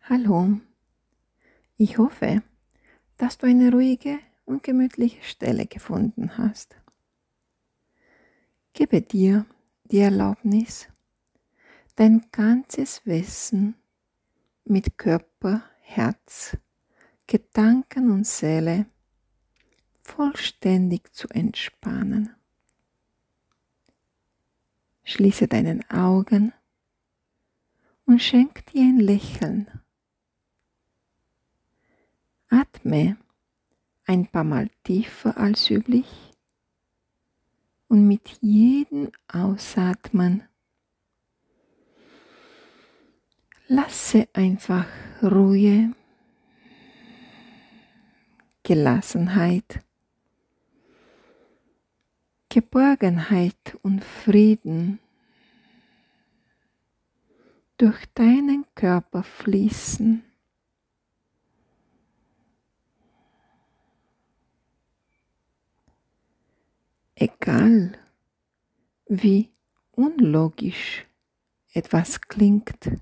Hallo, ich hoffe, dass du eine ruhige und gemütliche Stelle gefunden hast. Gebe dir die Erlaubnis, dein ganzes Wesen mit Körper, Herz, Gedanken und Seele vollständig zu entspannen. Schließe deine Augen und schenk dir ein Lächeln. Atme ein paar Mal tiefer als üblich und mit jedem Ausatmen lasse einfach Ruhe, Gelassenheit, Geborgenheit und Frieden durch deinen Körper fließen. Egal wie unlogisch etwas klingt,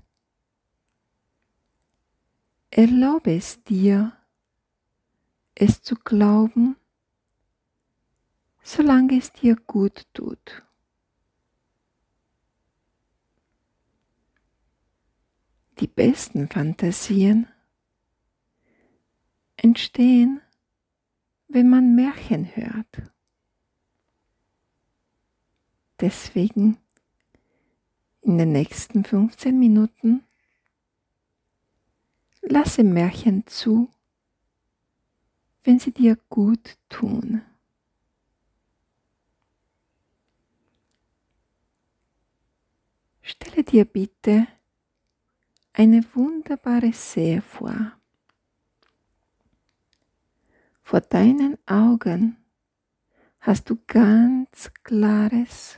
erlaube es dir, es zu glauben, solange es dir gut tut. Die besten Fantasien entstehen, wenn man Märchen hört. Deswegen in den nächsten 15 Minuten lasse Märchen zu, wenn sie dir gut tun. Stelle dir bitte eine wunderbare See vor. Vor deinen Augen hast du ganz klares,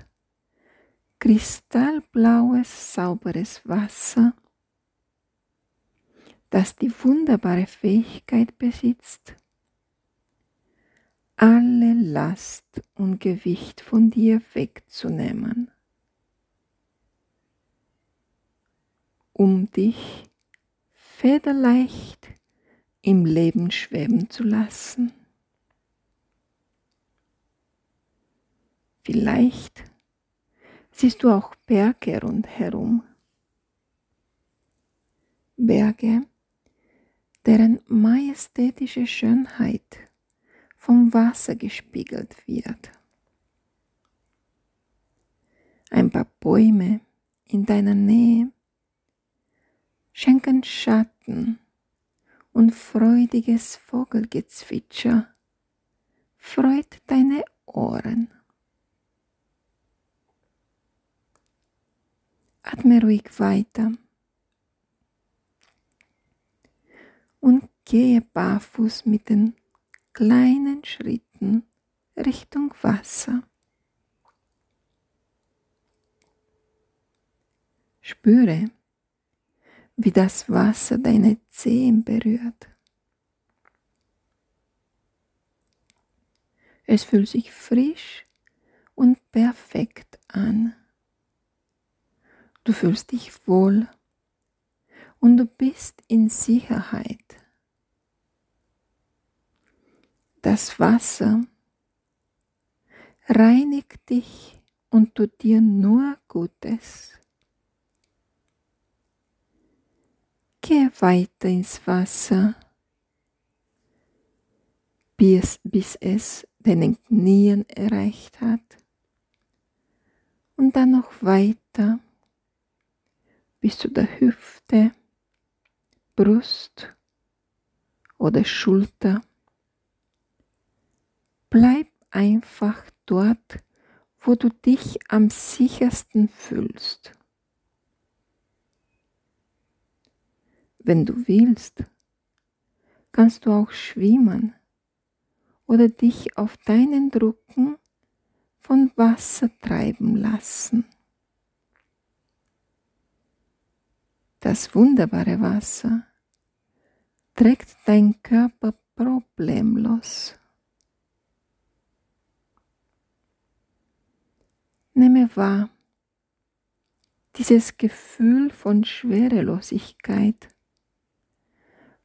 kristallblaues, sauberes Wasser, das die wunderbare Fähigkeit besitzt, alle Last und Gewicht von dir wegzunehmen, um dich federleicht im Leben schweben zu lassen. Vielleicht siehst du auch Berge rundherum. Berge, deren majestätische Schönheit vom Wasser gespiegelt wird. Ein paar Bäume in deiner Nähe schenken Schatten und freudiges Vogelgezwitscher freut deine Ohren. Atme ruhig weiter und gehe barfuß mit den kleinen Schritten Richtung Wasser. Spüre, wie das Wasser deine Zehen berührt. Es fühlt sich frisch und perfekt an. Du fühlst dich wohl und du bist in Sicherheit. Das Wasser reinigt dich und tut dir nur Gutes. Gehe weiter ins Wasser, bis es deinen Knien erreicht hat und dann noch weiter bis zu der Hüfte, Brust oder Schulter. Bleib einfach dort, wo du dich am sichersten fühlst. Wenn du willst, kannst du auch schwimmen oder dich auf deinen Rücken von Wasser treiben lassen. Das wunderbare Wasser trägt dein Körper problemlos. Nehme wahr, dieses Gefühl von Schwerelosigkeit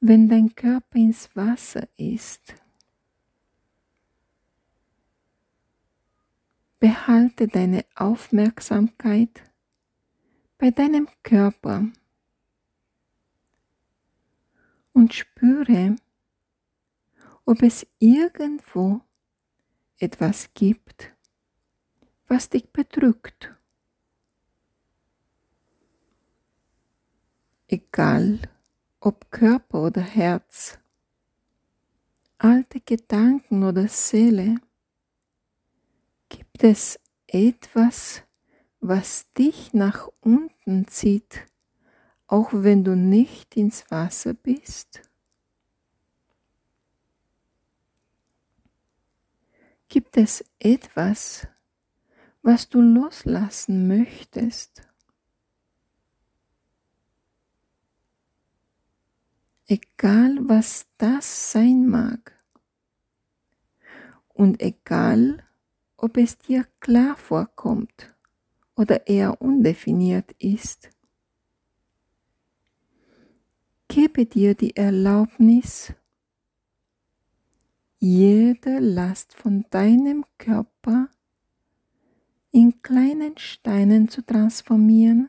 wenn dein Körper ins Wasser ist, behalte deine Aufmerksamkeit bei deinem Körper und spüre, ob es irgendwo etwas gibt, was dich bedrückt. Egal ob Körper oder Herz, alte Gedanken oder Seele, gibt es etwas, was dich nach unten zieht, auch wenn du nicht ins Wasser bist? Gibt es etwas, was du loslassen möchtest? Egal was das sein mag und egal ob es dir klar vorkommt oder eher undefiniert ist, gebe dir die Erlaubnis, jede Last von deinem Körper in kleinen Steinen zu transformieren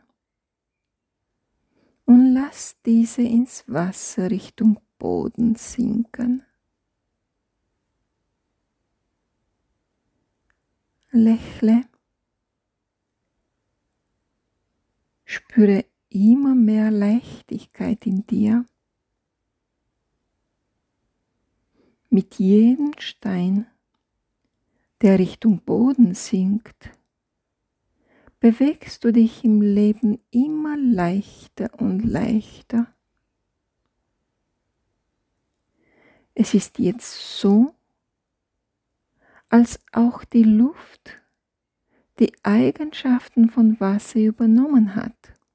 und lass diese ins Wasser Richtung Boden sinken. Lächle, spüre immer mehr Leichtigkeit in dir. Mit jedem Stein, der Richtung Boden sinkt, bewegst du dich im Leben immer leichter und leichter. Es ist jetzt so, als auch die Luft die Eigenschaften von Wasser übernommen hat.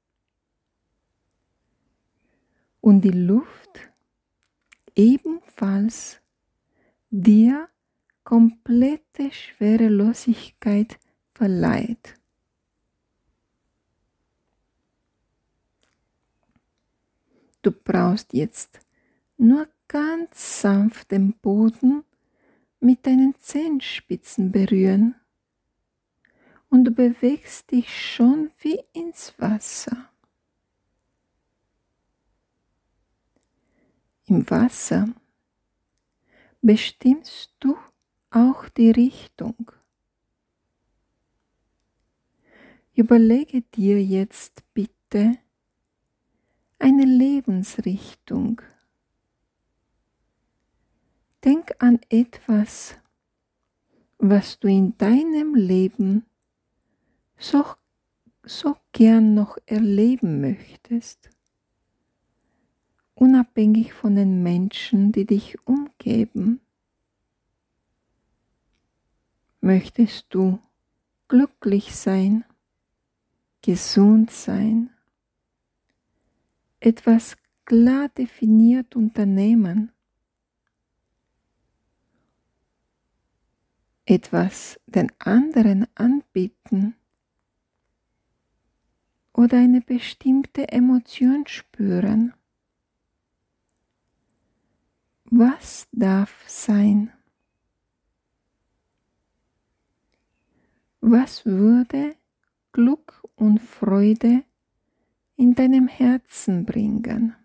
Und die Luft ebenfalls dir komplette Schwerelosigkeit verleiht. Du brauchst jetzt nur ganz sanft den Boden mit deinen Zehenspitzen berühren und du bewegst dich schon wie ins Wasser. Im Wasser bestimmst du auch die Richtung. Überlege dir jetzt bitte eine Lebensrichtung. Denk an etwas, was du in deinem Leben so gern noch erleben möchtest, unabhängig von den Menschen, die dich umgeben. Möchtest du glücklich sein, gesund sein, etwas klar definiert unternehmen, etwas den anderen anbieten oder eine bestimmte Emotion spüren? Was darf sein? Was würde Glück und Freude in deinem Herzen bringen?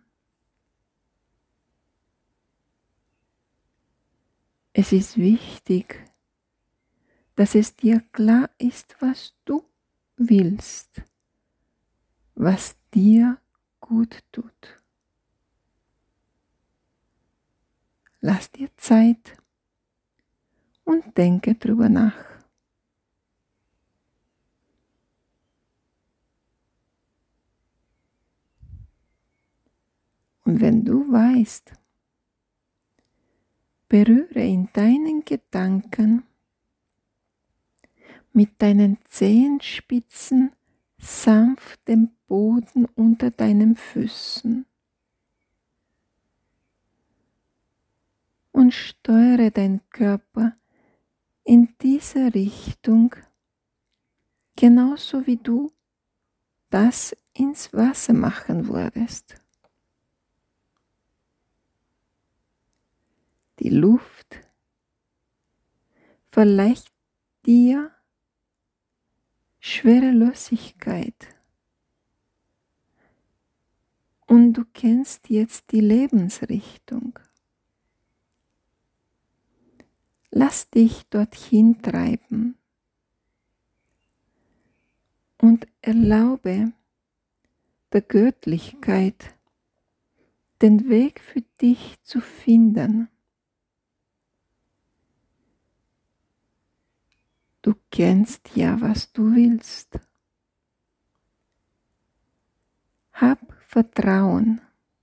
Es ist wichtig, dass es dir klar ist, was du willst, was dir gut tut. Lass dir Zeit und denke drüber nach. Und wenn du weißt, berühre in deinen Gedanken mit deinen Zehenspitzen sanft den Boden unter deinen Füßen und steuere deinen Körper in diese Richtung, genauso wie du das ins Wasser machen würdest. Die Luft verleiht dir Schwerelosigkeit und du kennst jetzt die Lebensrichtung. Lass dich dorthin treiben und erlaube der Göttlichkeit, den Weg für dich zu finden. Du kennst ja, was du willst. Hab Vertrauen.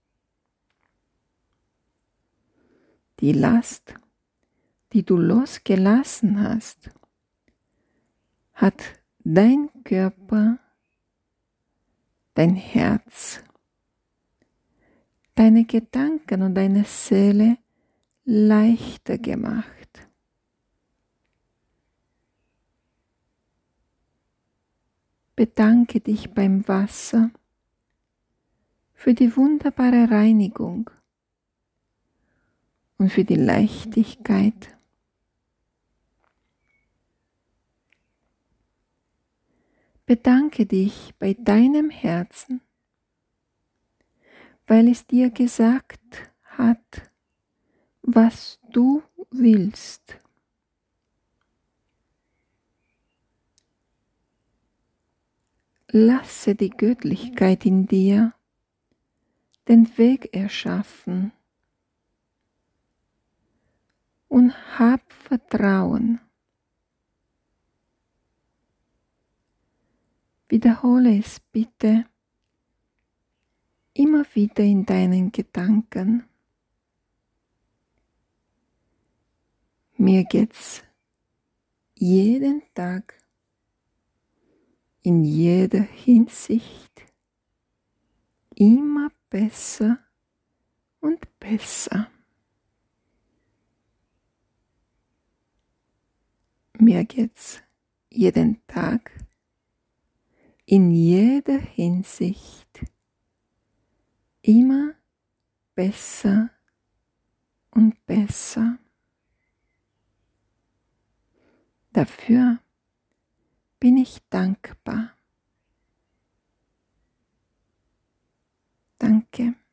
Die Last, die du losgelassen hast, hat dein Körper, dein Herz, deine Gedanken und deine Seele leichter gemacht. Bedanke dich beim Wasser für die wunderbare Reinigung und für die Leichtigkeit. Bedanke dich bei deinem Herzen, weil es dir gesagt hat, was du willst. Lasse die Göttlichkeit in dir den Weg erschaffen und hab Vertrauen. Wiederhole es bitte immer wieder in deinen Gedanken. Mir geht's jeden Tag in jeder Hinsicht immer besser und besser. Mir geht's jeden Tag in jeder Hinsicht immer besser und besser. Dafür bin ich dankbar. Danke.